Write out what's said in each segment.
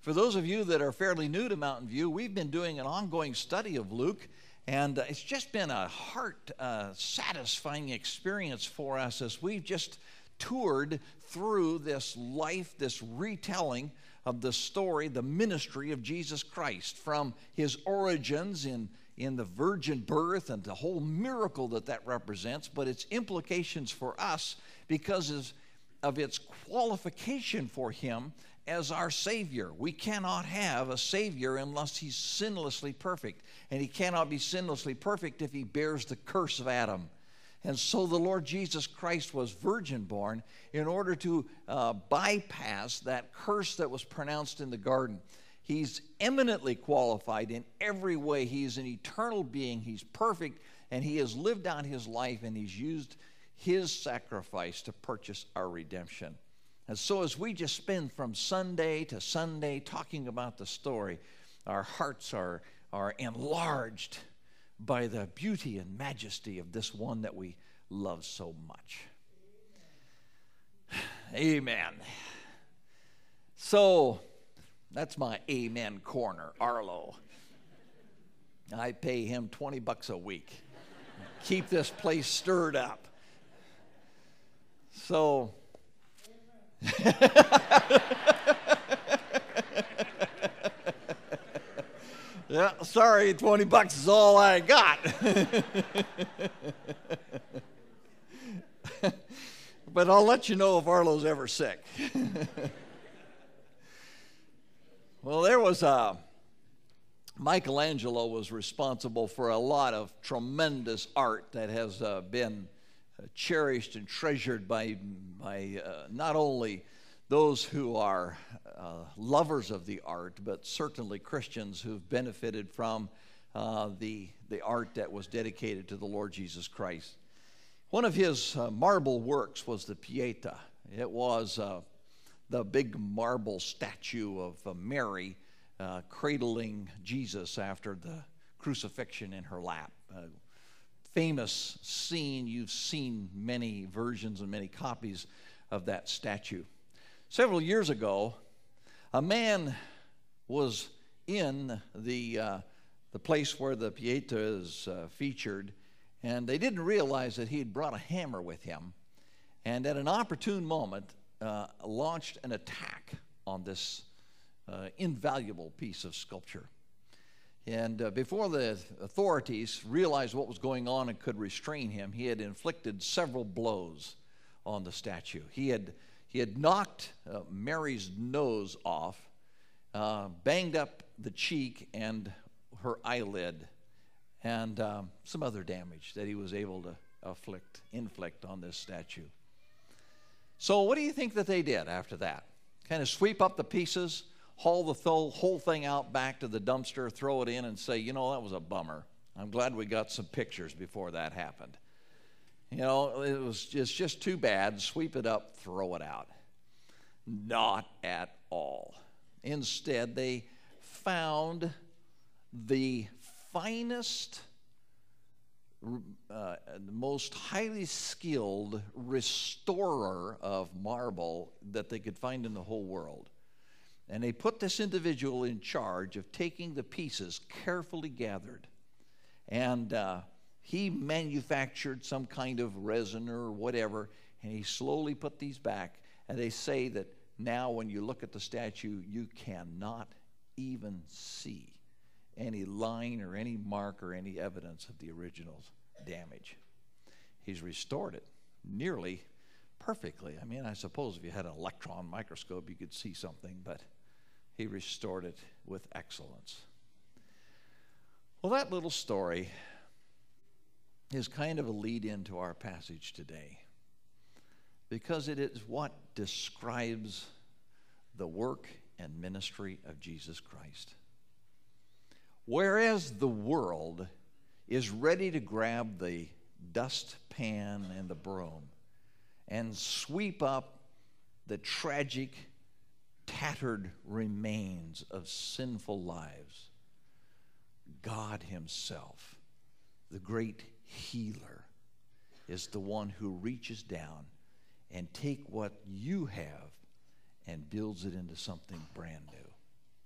For those of you that are fairly new to Mountain View, we've been doing an ongoing study of Luke, and it's just been a heart-satisfying experience for us as we've just toured through this life, this retelling of the story, the ministry of Jesus Christ, from his origins in the virgin birth and the whole miracle that represents, but its implications for us because of its qualification for him as our Savior. We cannot have a Savior unless he's sinlessly perfect, and he cannot be sinlessly perfect if he bears the curse of Adam. And so the Lord Jesus Christ was virgin born in order to bypass that curse that was pronounced in the garden. He's eminently qualified in every way. He's an eternal being. He's perfect, and he has lived out his life, and he's used his sacrifice to purchase our redemption. And so as we just spend from Sunday to Sunday talking about the story, our hearts are enlarged by the beauty and majesty of this one that we love so much. Amen. So that's my amen corner, Arlo. I pay him $20 a week. Keep this place stirred up. So yeah, sorry, $20 is all I got. But I'll let you know if Arlo's ever sick. Well, there was Michelangelo was responsible for a lot of tremendous art that has been cherished and treasured by not only those who are lovers of the art, but certainly Christians who've benefited from the art that was dedicated to the Lord Jesus Christ. One of his marble works was the Pietà. It was the big marble statue of Mary cradling Jesus after the crucifixion in her lap. Famous scene. You've seen many versions and many copies of that statue. Several years ago, a man was in the place where the Pietà is featured, and they didn't realize that he had brought a hammer with him, and at an opportune moment launched an attack on this invaluable piece of sculpture. And before the authorities realized what was going on and could restrain him, he had inflicted several blows on the statue. He had knocked Mary's nose off, banged up the cheek and her eyelid, and some other damage that he was able to inflict on this statue. So what do you think that they did after that? Kind of sweep up the pieces, haul the whole thing out back to the dumpster, throw it in, and say, you know, that was a bummer. I'm glad we got some pictures before that happened. You know, it's just too bad. Sweep it up, throw it out. Not at all. Instead, they found the finest, most highly skilled restorer of marble that they could find in the whole world. And they put this individual in charge of taking the pieces carefully gathered. And he manufactured some kind of resin or whatever, and he slowly put these back. And they say that now when you look at the statue, you cannot even see any line or any mark or any evidence of the original's damage. He's restored it nearly perfectly. I mean, I suppose if you had an electron microscope, you could see something, but he restored it with excellence. Well, that little story is kind of a lead into our passage today, because it is what describes the work and ministry of Jesus Christ. Whereas the world is ready to grab the dustpan and the broom and sweep up the tragic, tattered remains of sinful lives, God himself, the great healer, is the one who reaches down and take what you have and builds it into something brand new.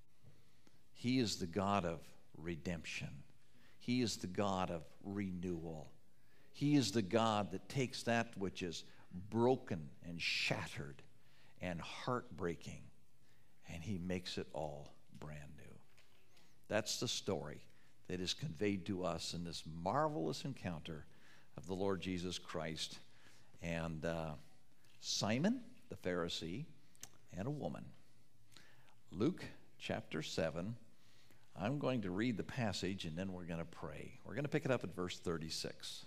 He is the God of redemption. He is the God of renewal. He is the God that takes that which is broken and shattered and heartbreaking, and He makes it all brand new. That's the story that is conveyed to us in this marvelous encounter of the Lord Jesus Christ and Simon the Pharisee and a woman. Luke chapter 7. I'm going to read the passage and then we're going to pray. We're going to pick it up at verse 36.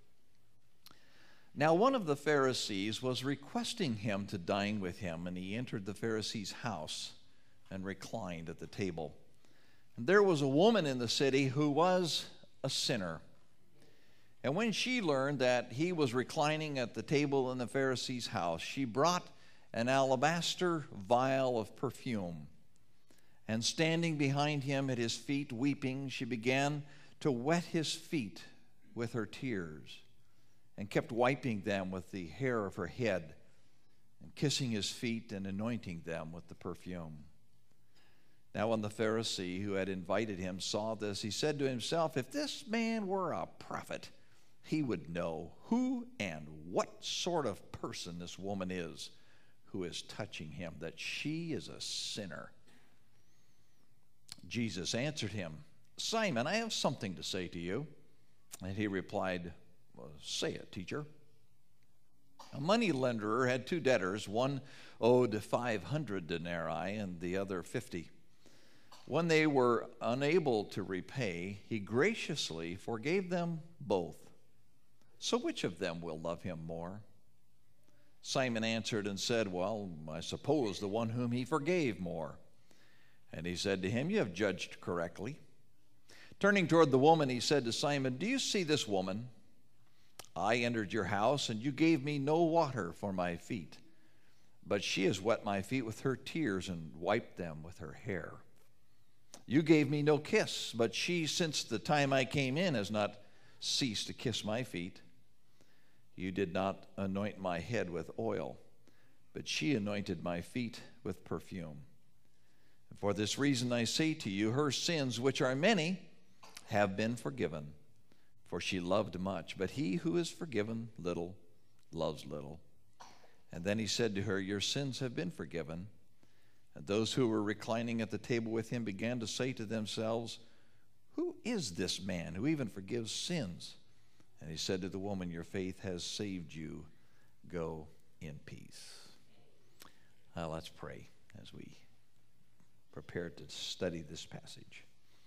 Now one of the Pharisees was requesting him to dine with him, and he entered the Pharisee's house and reclined at the table. And there was a woman in the city who was a sinner. And when she learned that he was reclining at the table in the Pharisee's house, she brought an alabaster vial of perfume. And standing behind him at his feet, weeping, she began to wet his feet with her tears, and kept wiping them with the hair of her head, and kissing his feet and anointing them with the perfume. Now when the Pharisee who had invited him saw this, he said to himself, if this man were a prophet, he would know who and what sort of person this woman is who is touching him, that she is a sinner. Jesus answered him, Simon, I have something to say to you. And he replied, well, say it, teacher. A money lender had two debtors. One owed 500 denarii and the other 50. When they were unable to repay, he graciously forgave them both. So which of them will love him more? Simon answered and said, well, I suppose the one whom he forgave more. And he said to him, you have judged correctly. Turning toward the woman, he said to Simon, do you see this woman? I entered your house, and you gave me no water for my feet, but she has wet my feet with her tears and wiped them with her hair. You gave me no kiss, but she, since the time I came in, has not ceased to kiss my feet. You did not anoint my head with oil, but she anointed my feet with perfume. And for this reason I say to you, her sins, which are many, have been forgiven, for she loved much. But he who is forgiven little loves little. And then he said to her, your sins have been forgiven. And those who were reclining at the table with him began to say to themselves, who is this man who even forgives sins? And he said to the woman, your faith has saved you. Go in peace. Now let's pray as we prepare to study this passage.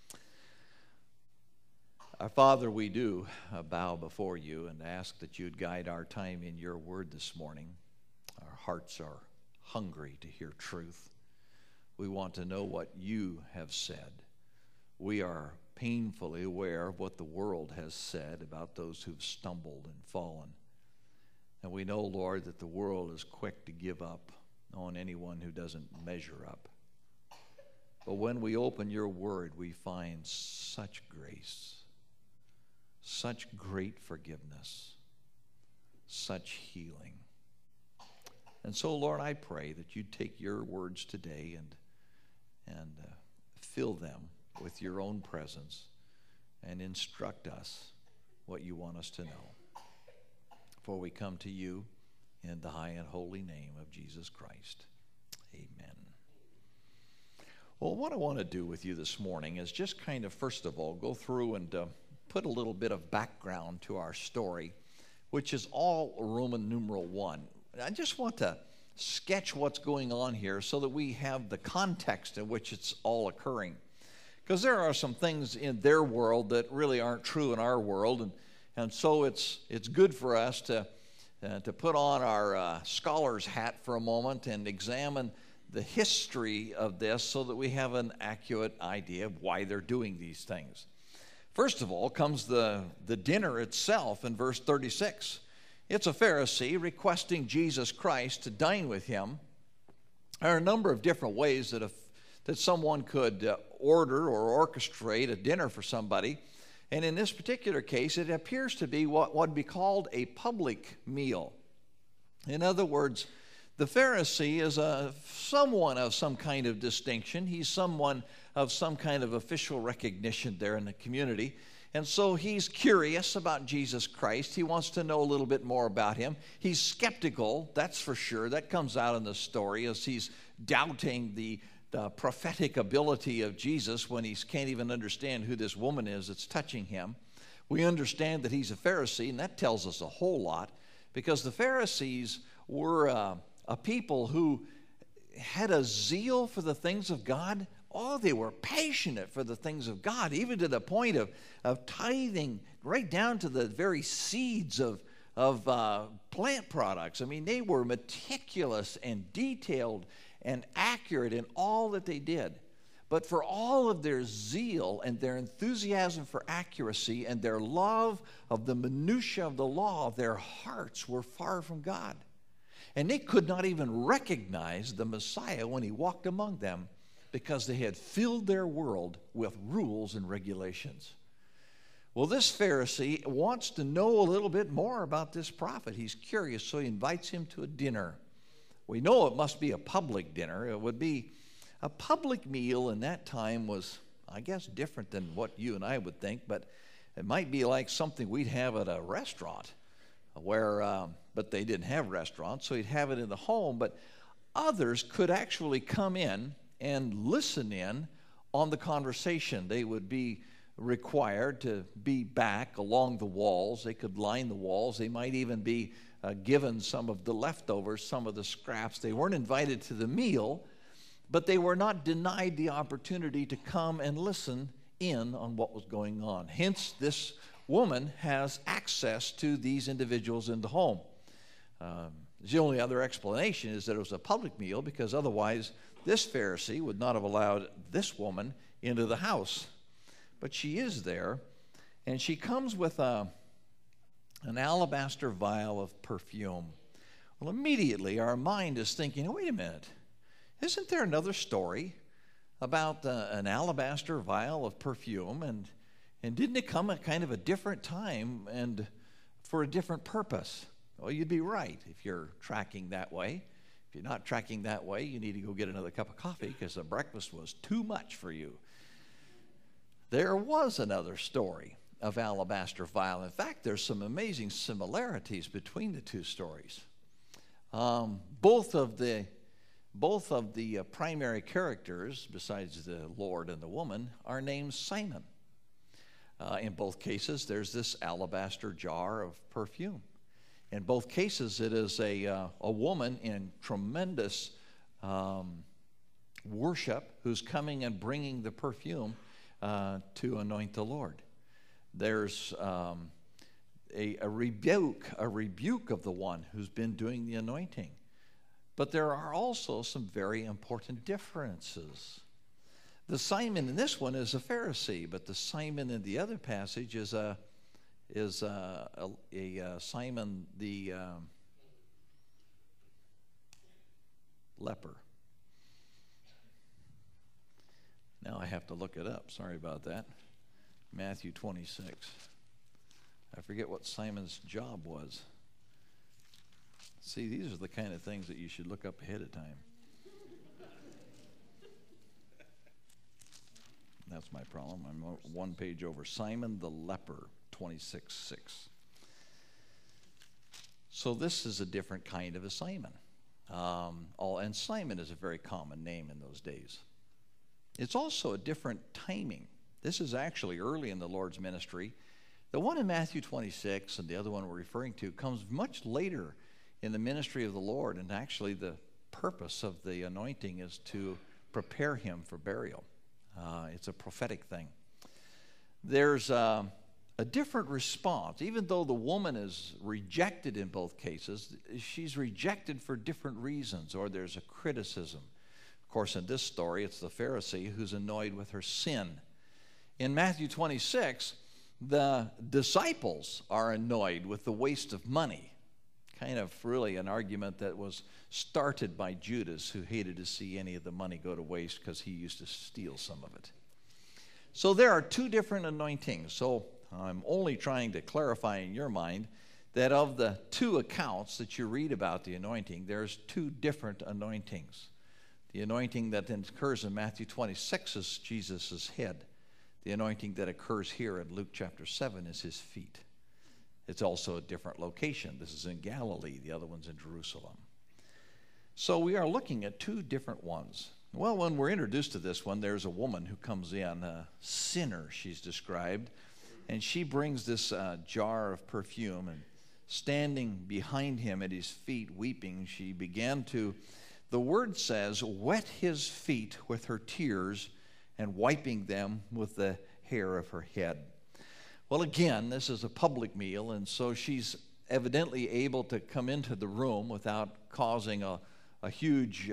Our Father, we do bow before you and ask that you'd guide our time in your word this morning. Our hearts are hungry to hear truth. We want to know what you have said. We are painfully aware of what the world has said about those who've stumbled and fallen. And we know, Lord, that the world is quick to give up on anyone who doesn't measure up. But when we open your word, we find such grace, such great forgiveness, such healing. And so, Lord, I pray that you'd take your words today and fill them with your own presence and instruct us what you want us to know. For we come to you in the high and holy name of Jesus Christ. Amen. Well, what I want to do with you this morning is just kind of, first of all, go through and put a little bit of background to our story, which is all Roman numeral 1. I just want to sketch what's going on here so that we have the context in which it's all occurring. Because there are some things in their world that really aren't true in our world, and so it's good for us to put on our scholar's hat for a moment and examine the history of this so that we have an accurate idea of why they're doing these things. First of all comes the dinner itself in verse 36. It's a Pharisee requesting Jesus Christ to dine with him. There are a number of different ways that someone could order or orchestrate a dinner for somebody. And in this particular case, it appears to be what would be called a public meal. In other words, The Pharisee is someone of some kind of distinction. He's someone of some kind of official recognition there in the community. And so he's curious about Jesus Christ. He wants to know a little bit more about him. He's skeptical, that's for sure. That comes out in the story as he's doubting the prophetic ability of Jesus when he can't even understand who this woman is that's touching him. We understand that he's a Pharisee, and that tells us a whole lot, because the Pharisees were a people who had a zeal for the things of God. Oh, they were passionate for the things of God, even to the point of tithing right down to the very seeds of plant products. I mean, they were meticulous and detailed and accurate in all that they did. But for all of their zeal and their enthusiasm for accuracy and their love of the minutiae of the law, their hearts were far from God. And they could not even recognize the Messiah when he walked among them, because they had filled their world with rules and regulations. Well, this Pharisee wants to know a little bit more about this prophet. He's curious, so he invites him to a dinner. We know it must be a public dinner. It would be a public meal in that time was, I guess, different than what you and I would think, but it might be like something we'd have at a restaurant, but they didn't have restaurants, so he'd have it in the home. But others could actually come in and listen in on the conversation. They would be required to be back along the walls. They could line the walls. They might even be given some of the leftovers, some of the scraps. They weren't invited to the meal, but they were not denied the opportunity to come and listen in on what was going on. Hence, this woman has access to these individuals in the home. The only other explanation is that it was a public meal, because otherwise this Pharisee would not have allowed this woman into the house. But she is there, and she comes with an alabaster vial of perfume. Well, immediately our mind is thinking, wait a minute, isn't there another story about an alabaster vial of perfume? And didn't it come at kind of a different time and for a different purpose? Well, you'd be right if you're tracking that way. If you're not tracking that way, you need to go get another cup of coffee, because the breakfast was too much for you. There was another story of alabaster vial. In fact, there's some amazing similarities between the two stories. Both of the primary characters, besides the Lord and the woman, are named Simon. In both cases, there's this alabaster jar of perfume. In both cases, it is a woman in tremendous worship who's coming and bringing the perfume to anoint the Lord. There's a rebuke of the one who's been doing the anointing. But there are also some very important differences. The Simon in this one is a Pharisee, but the Simon in the other passage is a Simon the leper. Now I have to look it up. Sorry about that. Matthew 26. I forget what Simon's job was. See, these are the kind of things that you should look up ahead of time. That's my problem. I'm one page over. Simon the leper, 26:6. So this is a different kind of a Simon. And Simon is a very common name in those days. It's also a different timing. This is actually early in the Lord's ministry. The one in Matthew 26 and the other one we're referring to comes much later in the ministry of the Lord, and actually the purpose of the anointing is to prepare him for burial. It's a prophetic thing. There's a different response. Even though the woman is rejected in both cases, she's rejected for different reasons, or there's a criticism. Of course, in this story, it's the Pharisee who's annoyed with her sin. In Matthew 26, the disciples are annoyed with the waste of money. Kind of really an argument that was started by Judas, who hated to see any of the money go to waste because he used to steal some of it. So there are two different anointings. So I'm only trying to clarify in your mind that of the two accounts that you read about the anointing, there's two different anointings. The anointing that occurs in Matthew 26 is Jesus' head. The anointing that occurs here in Luke chapter 7 is his feet. It's also a different location. This is in Galilee. The other one's in Jerusalem. So we are looking at two different ones. Well, when we're introduced to this one, there's a woman who comes in, a sinner, she's described, and she brings this jar of perfume, and standing behind him at his feet, weeping, she began to, the word says, wet his feet with her tears and wiping them with the hair of her head. Well, again, this is a public meal, and so she's evidently able to come into the room without causing a huge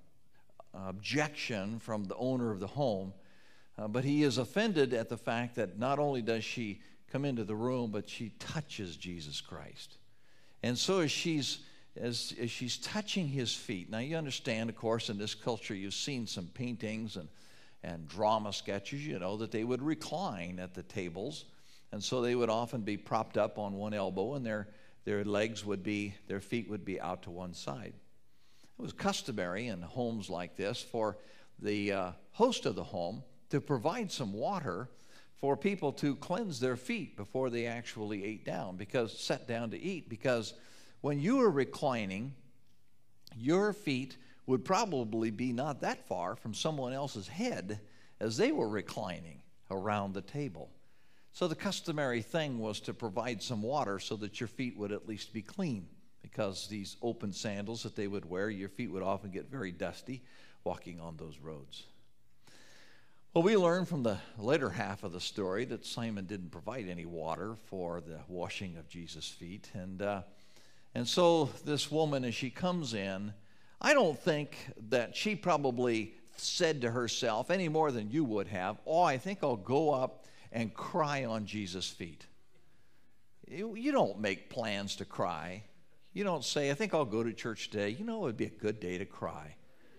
objection from the owner of the home. But he is offended at the fact that not only does she come into the room, but she touches Jesus Christ. And so as she's touching his feet, now you understand, of course, in this culture, you've seen some paintings and drama sketches, you know, that they would recline at the tables. And so they would often be propped up on one elbow, and their feet would be out to one side. It was customary in homes like this for the host of the home to provide some water for people to cleanse their feet before they actually sat down to eat, because when you were reclining, your feet would probably be not that far from someone else's head as they were reclining around the table. So the customary thing was to provide some water so that your feet would at least be clean, because these open sandals that they would wear, your feet would often get very dusty walking on those roads. Well, we learn from the later half of the story that Simon didn't provide any water for the washing of Jesus' feet. And so this woman, as she comes in, I don't think that she probably said to herself any more than you would have, oh, I think I'll go up and cry on Jesus' feet. You don't make plans to cry. You don't say, I think I'll go to church today. You know, it would be a good day to cry.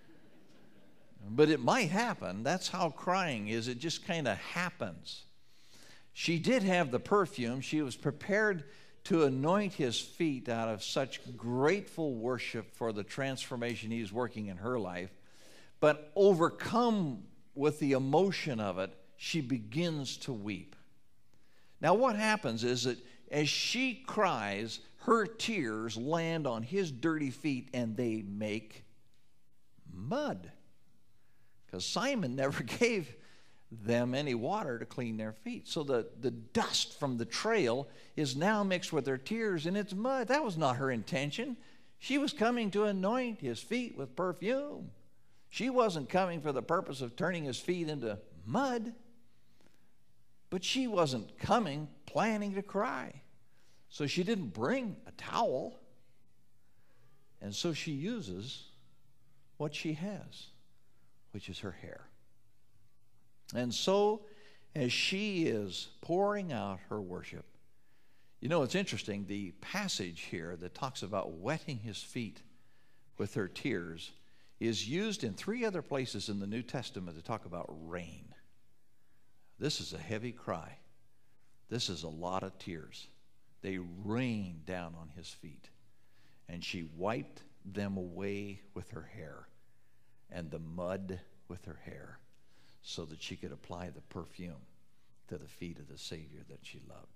But it might happen. That's how crying is. It just kind of happens. She did have the perfume. She was prepared to anoint his feet out of such grateful worship for the transformation he's working in her life. But overcome with the emotion of it, she begins to weep. Now what happens is that as she cries, her tears land on his dirty feet and they make mud. Because Simon never gave them any water to clean their feet. So the dust from the trail is now mixed with their tears, and it's mud. That was not her intention. She was coming to anoint his feet with perfume. She wasn't coming for the purpose of turning his feet into mud. But she wasn't coming planning to cry. So she didn't bring a towel. And so she uses what she has, which is her hair. And so as she is pouring out her worship, you know, it's interesting, the passage here that talks about wetting his feet with her tears is used in 3 other places in the New Testament to talk about rain. This is a heavy cry. This is a lot of tears. They rained down on his feet. And she wiped them away with her hair and the mud with her hair so that she could apply the perfume to the feet of the Savior that she loved.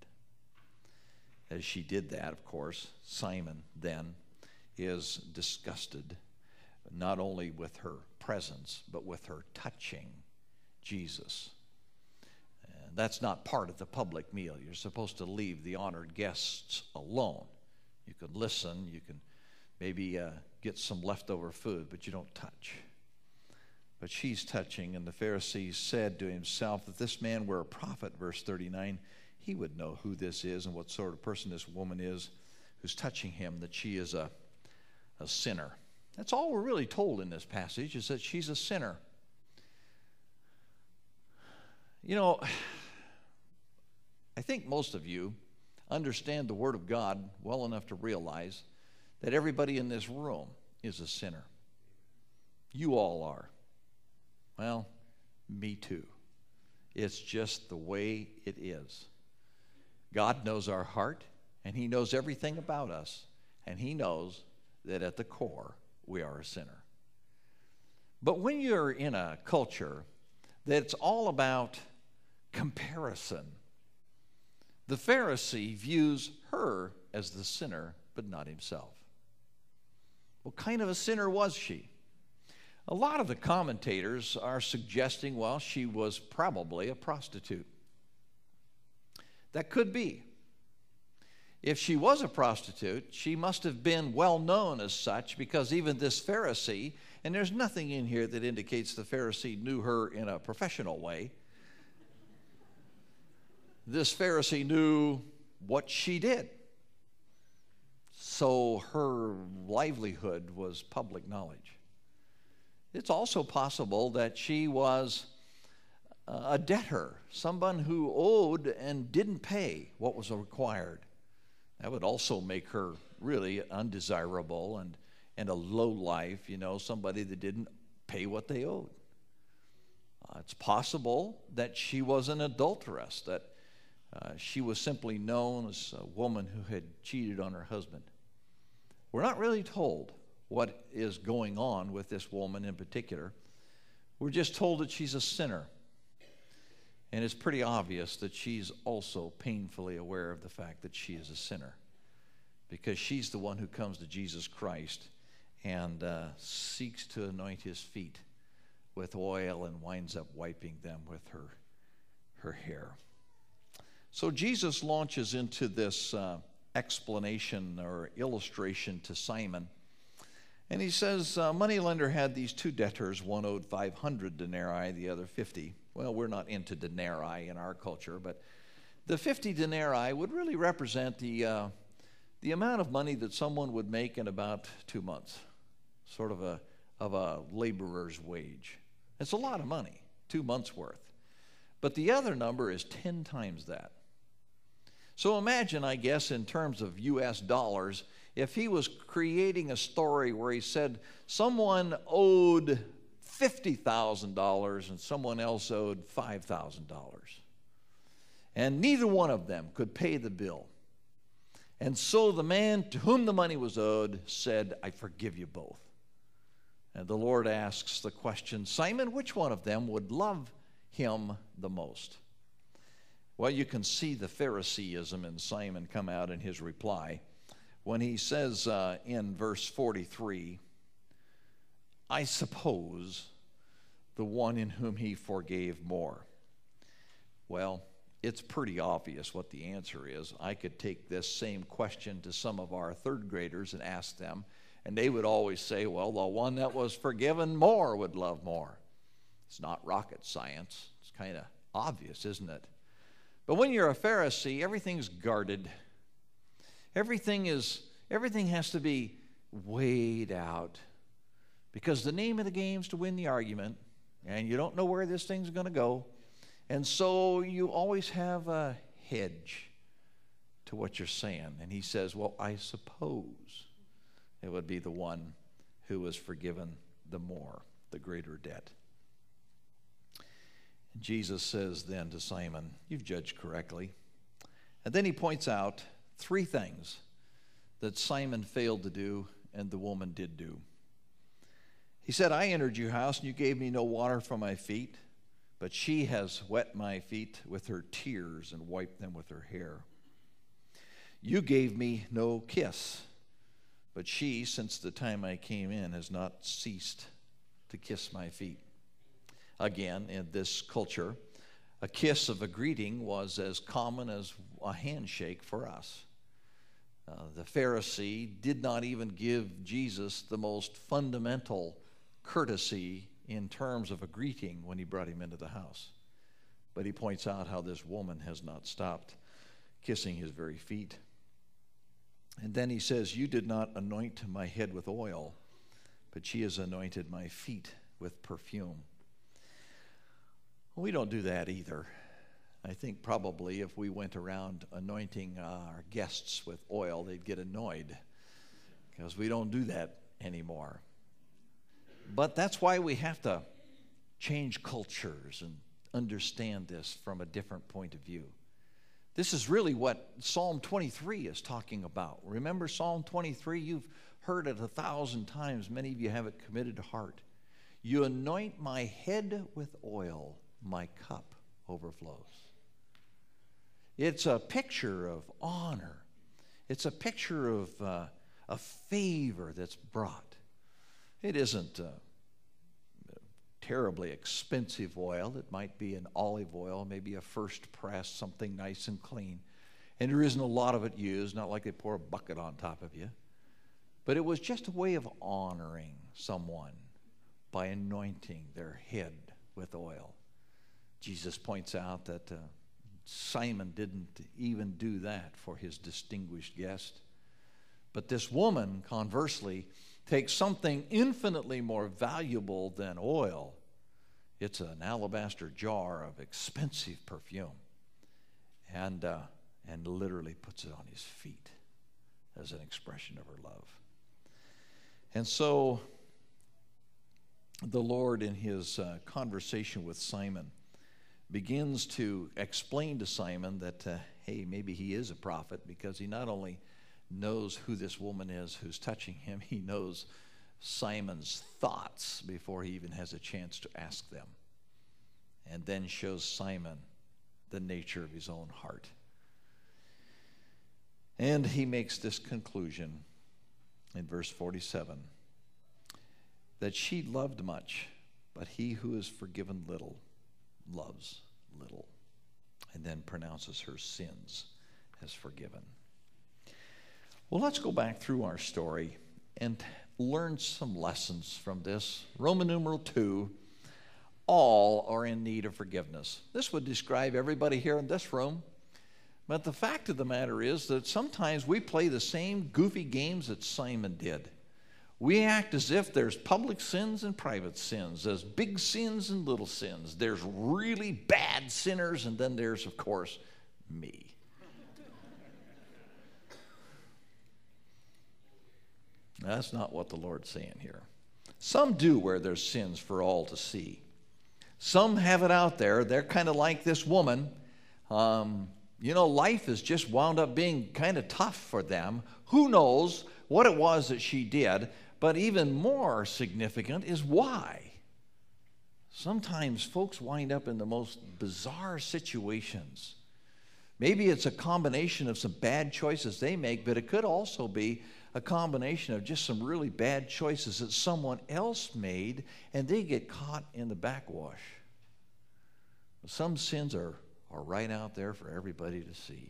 As she did that, of course, Simon then is disgusted not only with her presence, but with her touching Jesus. And that's not part of the public meal. You're supposed to leave the honored guests alone. You can listen, you can maybe get some leftover food, but you don't touch. But she's touching, and the Pharisees said to himself, if this man were a prophet, verse 39, he would know who this is and what sort of person this woman is who's touching him, that she is a sinner. That's all we're really told in this passage, is that she's a sinner. You know, I think most of you understand the Word of God well enough to realize that everybody in this room is a sinner. You all are. Well, me too. It's just the way it is. God knows our heart, and he knows everything about us, and he knows that at the core we are a sinner. But when you're in a culture that's all about comparison, the Pharisee views her as the sinner, but not himself. What kind of a sinner was she? A lot of the commentators are suggesting, well, she was probably a prostitute. That could be. If she was a prostitute, she must have been well known as such, because even this Pharisee, and there's nothing in here that indicates the Pharisee knew her in a professional way. This Pharisee knew what she did. So her livelihood was public knowledge. It's also possible that she was a debtor, someone who owed and didn't pay what was required. That would also make her really undesirable and a low life, somebody that didn't pay what they owed. It's possible that she was an adulteress, that she was simply known as a woman who had cheated on her husband. We're not really told what is going on with this woman in particular. We're just told that she's a sinner. And it's pretty obvious that she's also painfully aware of the fact that she is a sinner, because she's the one who comes to Jesus Christ and seeks to anoint his feet with oil and winds up wiping them with her hair. So Jesus launches into this explanation or illustration to Simon. And he says, a moneylender had these two debtors. One owed 500 denarii, the other 50. Well, we're not into denarii in our culture, but the 50 denarii would really represent the amount of money that someone would make in about 2 months, sort of a laborer's wage. It's a lot of money, 2 months' worth. But the other number is 10 times that. So imagine, I guess, in terms of U.S. dollars, if he was creating a story where he said someone owed $50,000 and someone else owed $5,000. And neither one of them could pay the bill. And so the man to whom the money was owed said, I forgive you both. And the Lord asks the question, Simon, which one of them would love him the most? Well, you can see the Phariseeism in Simon come out in his reply when he says in verse 43, I suppose the one in whom he forgave more. Well, it's pretty obvious what the answer is. I could take this same question to some of our third graders and ask them, and they would always say, well, the one that was forgiven more would love more. It's not rocket science. It's kind of obvious, isn't it? But when you're a Pharisee, everything's guarded. Everything has to be weighed out, because the name of the game is to win the argument, and you don't know where this thing's going to go. And so you always have a hedge to what you're saying. And he says, well, I suppose it would be the one who was forgiven the more, the greater debt. And Jesus says then to Simon, you've judged correctly. And then he points out 3 things that Simon failed to do and the woman did do. He said, I entered your house and you gave me no water for my feet, but she has wet my feet with her tears and wiped them with her hair. You gave me no kiss, but she, since the time I came in, has not ceased to kiss my feet. Again, in this culture, a kiss of a greeting was as common as a handshake for us. The Pharisee did not even give Jesus the most fundamental courtesy in terms of a greeting when he brought him into the house. But he points out how this woman has not stopped kissing his very feet. And then he says, you did not anoint my head with oil, but she has anointed my feet with perfume. We don't do that either. I think probably if we went around anointing our guests with oil, they'd get annoyed, because we don't do that anymore. But that's why we have to change cultures and understand this from a different point of view. This is really what Psalm 23 is talking about. Remember Psalm 23? You've heard it 1,000 times. Many of you have it committed to heart. You anoint my head with oil, my cup overflows. It's a picture of honor. It's a picture of a favor that's brought. It isn't terribly expensive oil. It might be an olive oil, maybe a first press, something nice and clean. And there isn't a lot of it used, not like they pour a bucket on top of you. But it was just a way of honoring someone by anointing their head with oil. Jesus points out that Simon didn't even do that for his distinguished guest. But this woman, conversely, takes something infinitely more valuable than oil. It's an alabaster jar of expensive perfume, and literally puts it on his feet as an expression of her love. And so the Lord, in his conversation with Simon, begins to explain to Simon that, hey, maybe he is a prophet, because he not only knows who this woman is who's touching him, he knows Simon's thoughts before he even has a chance to ask them, and then shows Simon the nature of his own heart. And he makes this conclusion in verse 47, that she loved much, but he who is forgiven little loves little, and then pronounces her sins as forgiven. Well, let's go back through our story and learn some lessons from this. Roman numeral 2, all are in need of forgiveness. This would describe everybody here in this room. But the fact of the matter is that sometimes we play the same goofy games that Simon did. We act as if there's public sins and private sins. There's big sins and little sins. There's really bad sinners, and then there's, of course, me. That's not what the Lord's saying here. Some do where there's sins for all to see. Some have it out there. They're kind of like this woman. Life has just wound up being kind of tough for them. Who knows what it was that she did, but even more significant is why. Sometimes folks wind up in the most bizarre situations. Maybe it's a combination of some bad choices they make, but it could also be a combination of just some really bad choices that someone else made, and they get caught in the backwash. Some sins are right out there for everybody to see.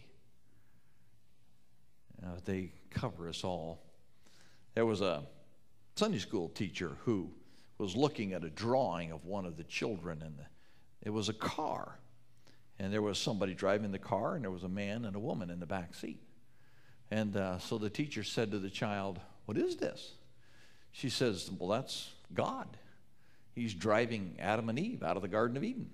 They cover us all. There was a Sunday school teacher who was looking at a drawing of one of the children, and it was a car. And there was somebody driving the car, and there was a man and a woman in the back seat. And so the teacher said to the child, "What is this?" She says, "Well, that's God. He's driving Adam and Eve out of the Garden of Eden."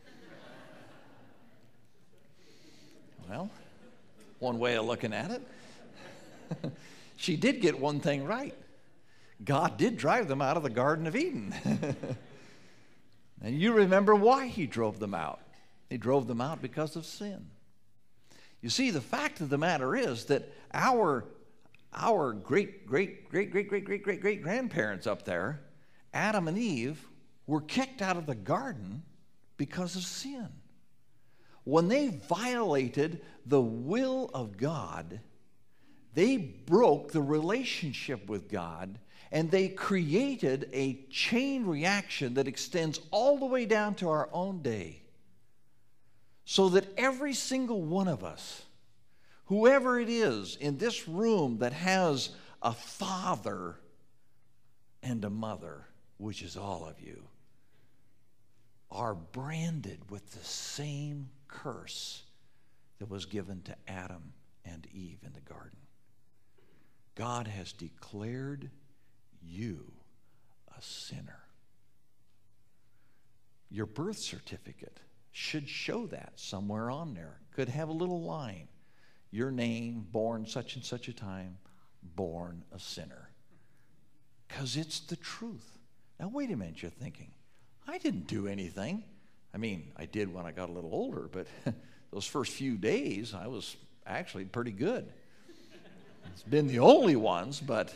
Well, one way of looking at it. She did get one thing right. God did drive them out of the Garden of Eden. And you remember why he drove them out. He drove them out because of sin. You see, the fact of the matter is that our great-great-great-great-great-great-great-great-grandparents up there, Adam and Eve, were kicked out of the garden because of sin. When they violated the will of God, they broke the relationship with God, and they created a chain reaction that extends all the way down to our own day. So that every single one of us, whoever it is in this room that has a father and a mother, which is all of you, are branded with the same curse that was given to Adam and Eve in the garden. God has declared you a sinner. Your birth certificate should show that somewhere on there. Could have a little line. Your name, born such and such a time, born a sinner. Because it's the truth. Now wait a minute, you're thinking, I didn't do anything. I mean, I did when I got a little older, but those first few days, I was actually pretty good. It's been the only ones, but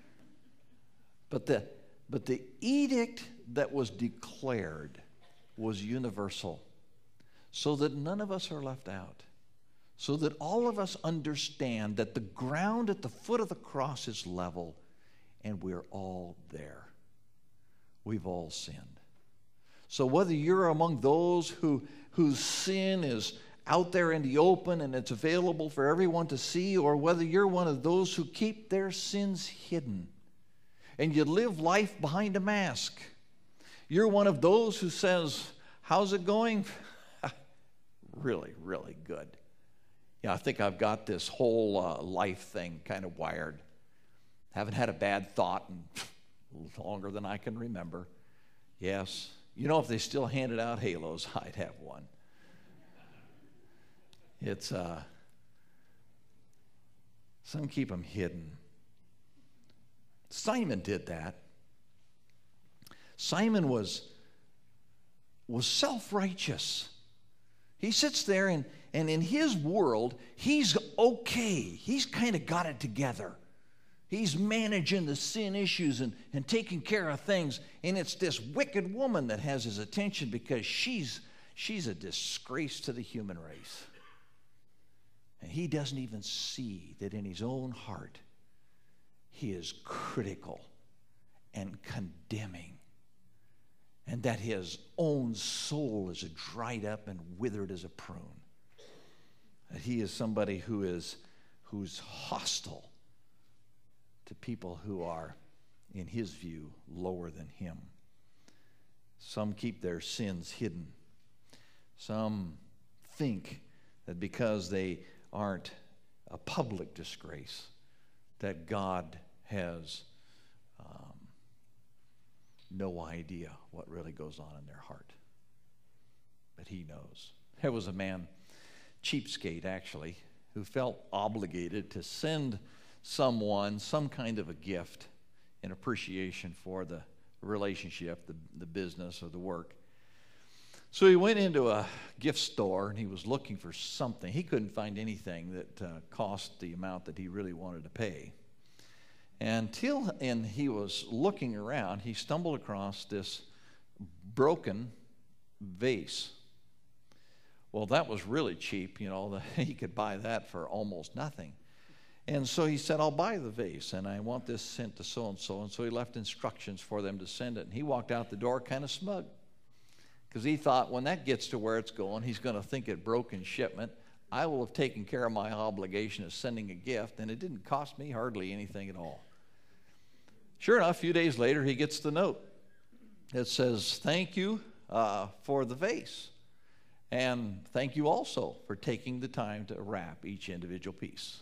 the edict that was declared was universal, so that none of us are left out, so that all of us understand that the ground at the foot of the cross is level, and we're all there. We've all sinned. So whether you're among those whose sin is out there in the open and it's available for everyone to see, or whether you're one of those who keep their sins hidden and you live life behind a mask, you're one of those who says, how's it going? Really, really good. Yeah, I think I've got this whole life thing kind of wired. Haven't had a bad thought in longer than I can remember. Yes. You know, if they still handed out halos, I'd have one. It's, some keep them hidden. Simon did that. Simon was self-righteous. He sits there and in his world, he's okay. He's kind of got it together. He's managing the sin issues and taking care of things. And it's this wicked woman that has his attention because she's a disgrace to the human race. And he doesn't even see that in his own heart, he is critical and condemning, and that his own soul is dried up and withered as a prune. That he is somebody who's hostile to people who are, in his view, lower than him. Some keep their sins hidden. Some think that because they aren't a public disgrace, that God has no idea what really goes on in their heart. But he knows. There was a man, cheapskate actually, who felt obligated to send someone some kind of a gift in appreciation for the relationship, the business or the work. So he went into a gift store and he was looking for something. He couldn't find anything that cost the amount that he really wanted to pay. And he was looking around, he stumbled across this broken vase. Well, that was really cheap, you know, he could buy that for almost nothing. And so he said, I'll buy the vase, and I want this sent to so-and-so. And so he left instructions for them to send it. And he walked out the door kind of smug, because he thought when that gets to where it's going, he's going to think it broke in shipment. I will have taken care of my obligation of sending a gift, and it didn't cost me hardly anything at all. Sure enough, a few days later, he gets the note. It says, thank you for the vase. And thank you also for taking the time to wrap each individual piece.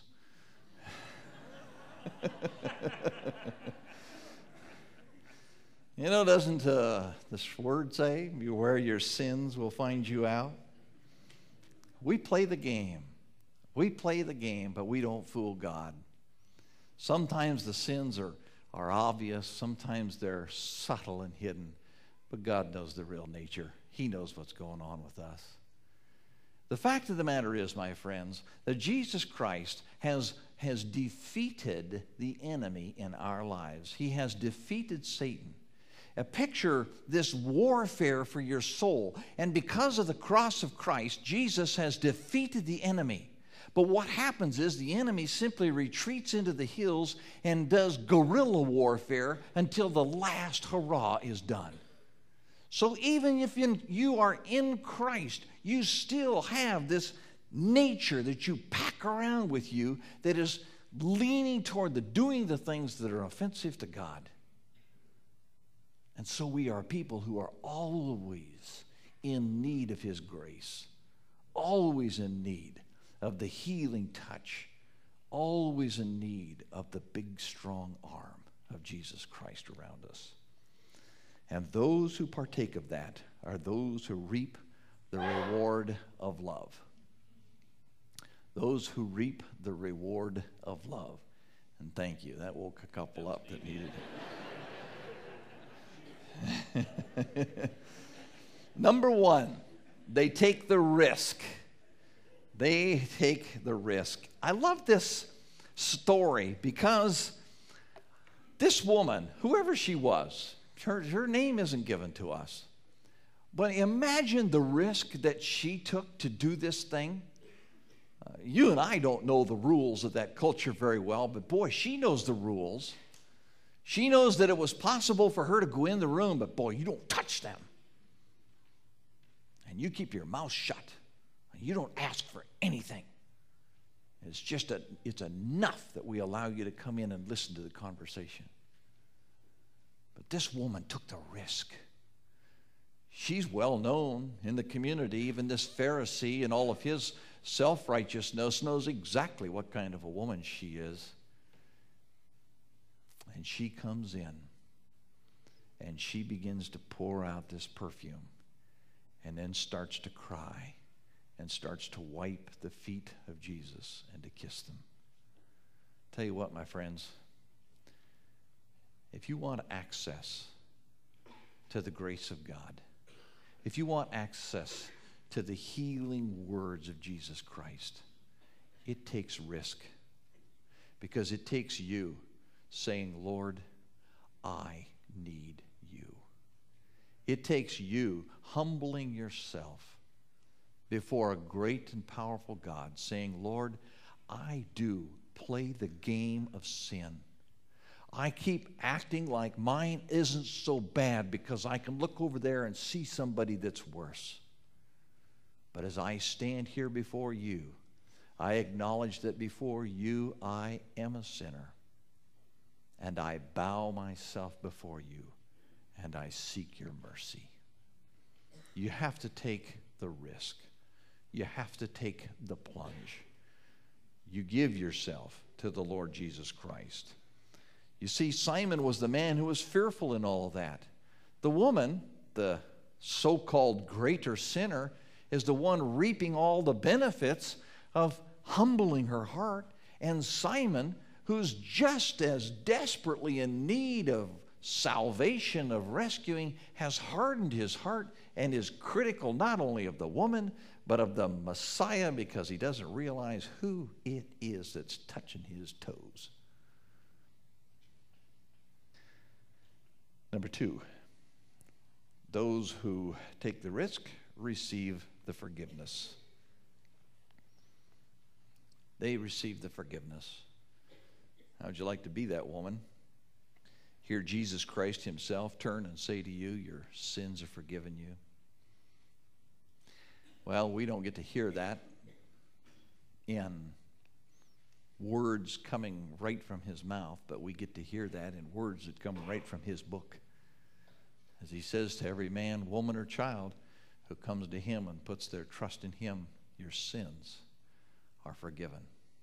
You know, doesn't this word say, beware your sins will find you out? We play the game. We play the game, but we don't fool God. Sometimes the sins are obvious. Sometimes they're subtle and hidden. But God knows the real nature. He knows what's going on with us. The fact of the matter is, my friends, that Jesus Christ has defeated the enemy in our lives. He has defeated Satan. Picture this warfare for your soul. And because of the cross of Christ, Jesus has defeated the enemy. But what happens is the enemy simply retreats into the hills and does guerrilla warfare until the last hurrah is done. So even if you are in Christ, you still have this nature that you pack around with you that is leaning toward doing the things that are offensive to God. And so we are people who are always in need of His grace, always in need of the healing touch, always in need of the big, strong arm of Jesus Christ around us. And those who partake of that are those who reap the reward of love. Those who reap the reward of love. And thank you. That woke a couple up that needed it. Number one, they take the risk They take the risk. I love this story because this woman, whoever she was, her name isn't given to us. But imagine the risk that she took to do this thing. You and I don't know the rules of that culture very well, but boy, she knows the rules. She knows that it was possible for her to go in the room, but boy, you don't touch them. And you keep your mouth shut. You don't ask for anything. It's enough that we allow you to come in and listen to the conversation. But this woman took the risk. She's well known in the community. Even this Pharisee and all of his self-righteousness knows exactly what kind of a woman she is. And she comes in and she begins to pour out this perfume and then starts to cry and starts to wipe the feet of Jesus and to kiss them. Tell you what, my friends, if you want access to the grace of God, if you want access to the healing words of Jesus Christ, it takes risk, because it takes you saying, Lord, I need you. It takes you humbling yourself before a great and powerful God, saying, Lord, I do play the game of sin. I keep acting like mine isn't so bad because I can look over there and see somebody that's worse. But as I stand here before you, I acknowledge that before you I am a sinner. And I bow myself before you, and I seek your mercy. You have to take the risk. You have to take the plunge. You give yourself to the Lord Jesus Christ. You see, Simon was the man who was fearful in all that. The woman, the so-called greater sinner, is the one reaping all the benefits of humbling her heart. And Simon, who's just as desperately in need of salvation, of rescuing, has hardened his heart and is critical not only of the woman, but of the Messiah, because he doesn't realize who it is that's touching his toes. Number two, those who take the risk receive the forgiveness. They receive the forgiveness. How would you like to be that woman? Hear Jesus Christ himself turn and say to you, your sins are forgiven you. Well, we don't get to hear that in words coming right from his mouth, but we get to hear that in words that come right from his book. As he says to every man, woman, or child who comes to him and puts their trust in him, your sins are forgiven.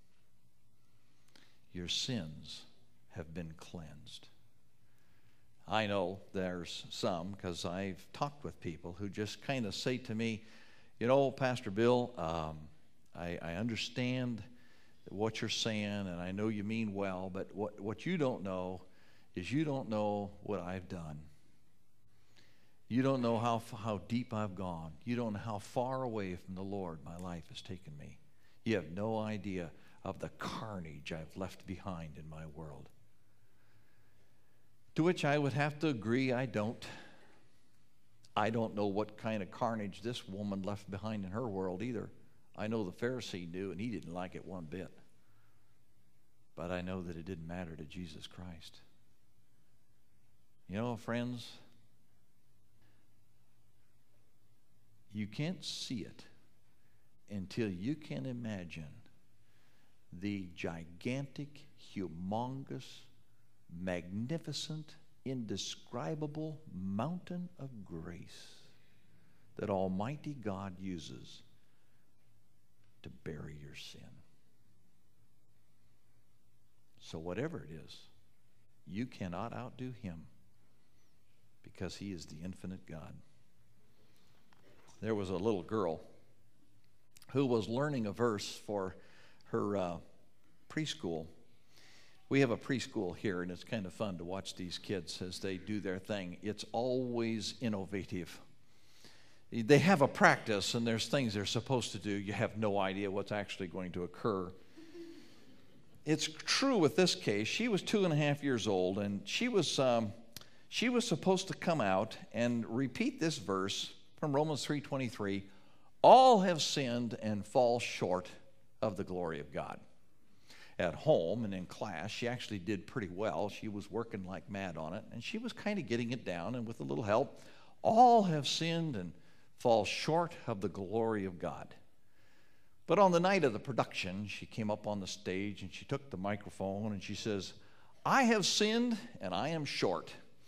Your sins have been cleansed. I know there's some, because I've talked with people who just kind of say to me, you know, Pastor Bill, I understand what you're saying, and I know you mean well, but what you don't know is you don't know what I've done. You don't know how deep I've gone. You don't know how far away from the Lord my life has taken me. You have no idea of the carnage I've left behind in my world. To which I would have to agree, I don't. I don't know what kind of carnage this woman left behind in her world either. I know the Pharisee knew, and he didn't like it one bit. But I know that it didn't matter to Jesus Christ. You know, friends, you can't see it until you can imagine the gigantic, humongous, magnificent, indescribable mountain of grace that Almighty God uses to bury your sin. So whatever it is, you cannot outdo him, because he is the infinite God. There was a little girl who was learning a verse for her preschool. We have a preschool here, and it's kind of fun to watch these kids as they do their thing. It's always innovative. they have a practice, and there's things they're supposed to do. You have no idea what's actually going to occur. It's true with this case. She was 2.5 years old, and she was supposed to come out and repeat this verse from Romans 3:23. All have sinned and fall short of the glory of God. At home and in class, she actually did pretty well. She was working like mad on it, and she was kind of getting it down, and with a little help, all have sinned and fall short of the glory of God. But on the night of the production, she came up on the stage, and she took the microphone, and she says, I have sinned, and I am short.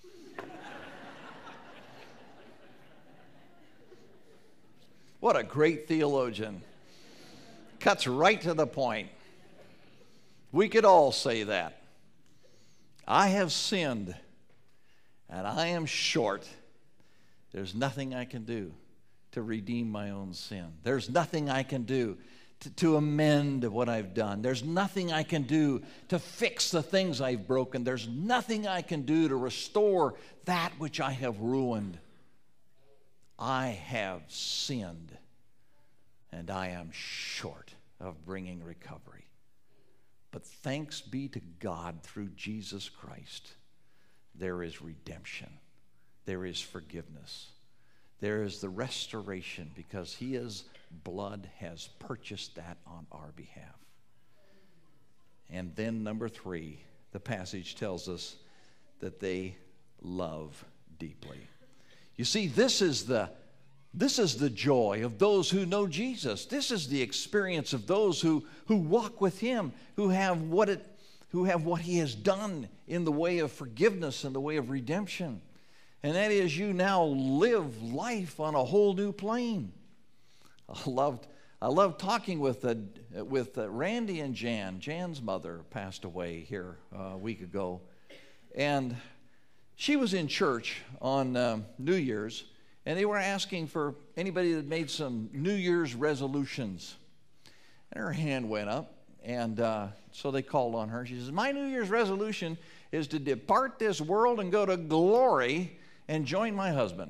What a great theologian. Cuts right to the point. We could all say that. I have sinned, and I am short. There's nothing I can do to redeem my own sin. There's nothing I can do to amend what I've done. There's nothing I can do to fix the things I've broken. There's nothing I can do to restore that which I have ruined. I have sinned, and I am short of bringing recovery. But thanks be to God, through Jesus Christ, there is redemption. There is forgiveness. There is the restoration, because His blood has purchased that on our behalf. And then number 3, the passage tells us that they love deeply. You see, this is the joy of those who know Jesus. This is the experience of those who walk with Him, who have what He has done in the way of forgiveness and the way of redemption. And that is, you now live life on a whole new plane. I loved talking with Randy and Jan. Jan's mother passed away here a week ago, and she was in church on New Year's, and they were asking for anybody that made some New Year's resolutions. And her hand went up, and so they called on her. She says, my New Year's resolution is to depart this world and go to glory and join my husband.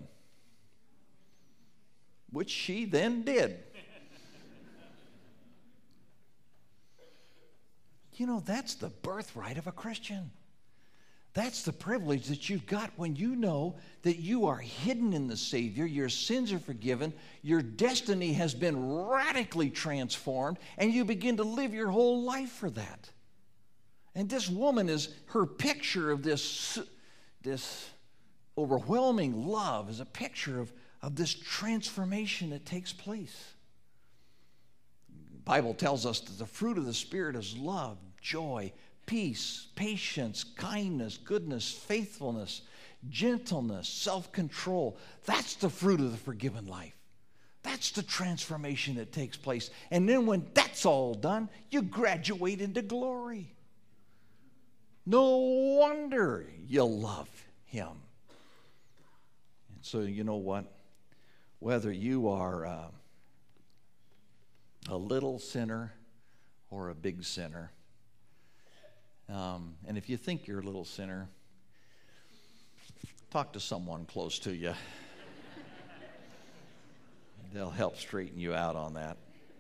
Which she then did. You know, that's the birthright of a Christian. That's the privilege that you've got when you know that you are hidden in the Savior, your sins are forgiven, your destiny has been radically transformed, and you begin to live your whole life for that. And this woman is her picture of this overwhelming love, is a picture of this transformation that takes place. The Bible tells us that the fruit of the Spirit is love, joy, peace, patience, kindness, goodness, faithfulness, gentleness, self-control. That's the fruit of the forgiven life. That's the transformation that takes place. And then when that's all done, you graduate into glory. No wonder you love Him. And so you know what? Whether you are a little sinner or a big sinner, and if you think you're a little sinner, talk to someone close to you. They'll help straighten you out on that.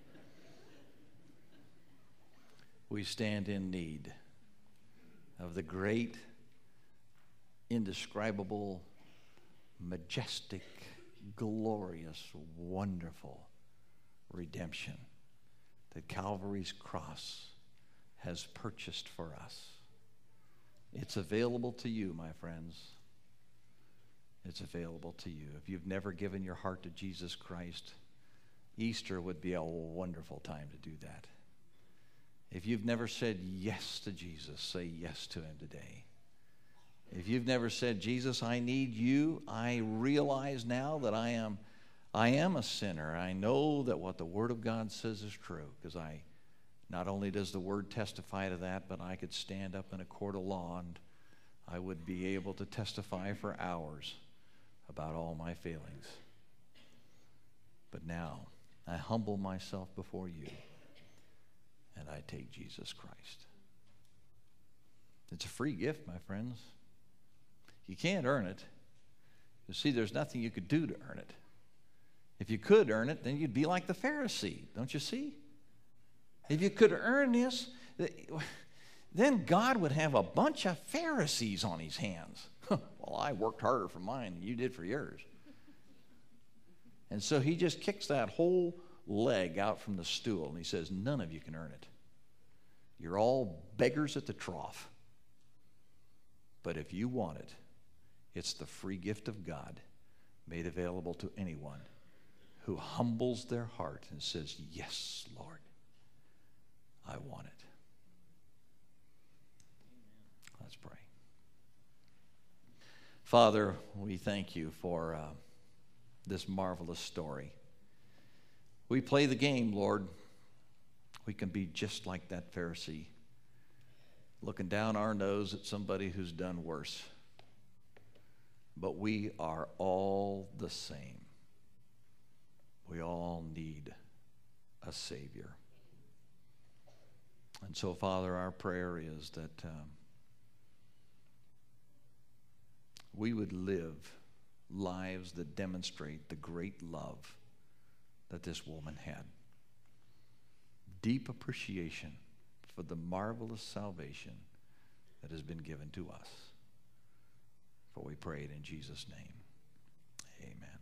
We stand in need of the great, indescribable, majestic, glorious, wonderful redemption that Calvary's cross has purchased for us. It's available to you, my friends. It's available to you. If you've never given your heart to Jesus Christ, Easter would be a wonderful time to do that. If you've never said yes to Jesus, say yes to Him today. If you've never said, Jesus, I need you, I realize now that I am a sinner. I know that what the Word of God says is true, because not only does the Word testify to that, but I could stand up in a court of law and I would be able to testify for hours about all my failings. But now, I humble myself before you and I take Jesus Christ. It's a free gift, my friends. You can't earn it. You see, there's nothing you could do to earn it. If you could earn it, then you'd be like the Pharisee, don't you see? If you could earn this, then God would have a bunch of Pharisees on his hands. Well, I worked harder for mine than you did for yours. And so he just kicks that whole leg out from the stool, and he says, none of you can earn it. You're all beggars at the trough. But if you want it, it's the free gift of God made available to anyone who humbles their heart and says, yes, Lord, I want it. Let's pray. Father, we thank you for this marvelous story. We play the game, Lord. We can be just like that Pharisee, looking down our nose at somebody who's done worse. But we are all the same. We all need a Savior. And so, Father, our prayer is that we would live lives that demonstrate the great love that this woman had. Deep appreciation for the marvelous salvation that has been given to us. For we pray it in Jesus' name. Amen.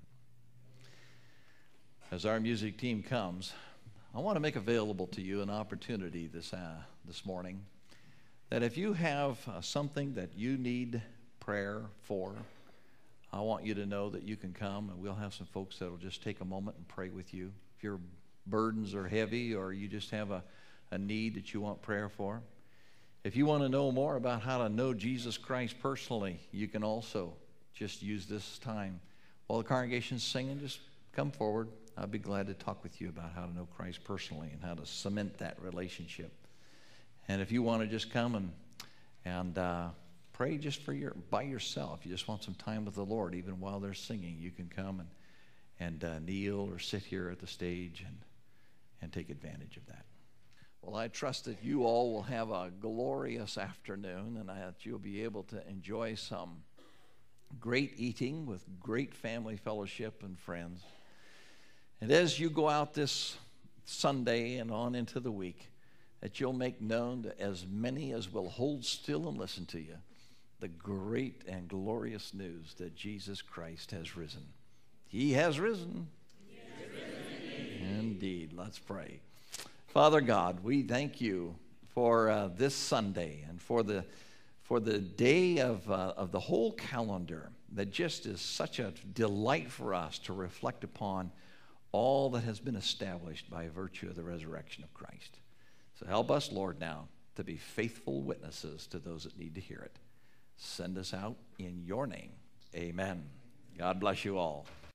As our music team comes, I want to make available to you an opportunity this morning that if you have something that you need prayer for, I want you to know that you can come, and we'll have some folks that will just take a moment and pray with you. If your burdens are heavy or you just have a need that you want prayer for. If you want to know more about how to know Jesus Christ personally, you can also just use this time. While the congregation's singing, just come forward. I'll be glad to talk with you about how to know Christ personally and how to cement that relationship. And if you want to just come and pray just by yourself, you just want some time with the Lord, even while they're singing, you can come and kneel or sit here at the stage and take advantage of that. Well, I trust that you all will have a glorious afternoon and that you'll be able to enjoy some great eating with great family fellowship and friends. And as you go out this Sunday and on into the week, that you'll make known to as many as will hold still and listen to you the great and glorious news that Jesus Christ has risen. He has risen. He has risen. Indeed. Let's pray. Father God, we thank you for this Sunday and for the day of the whole calendar that just is such a delight for us to reflect upon all that has been established by virtue of the resurrection of Christ. So help us, Lord, now to be faithful witnesses to those that need to hear it. Send us out in your name. Amen. God bless you all.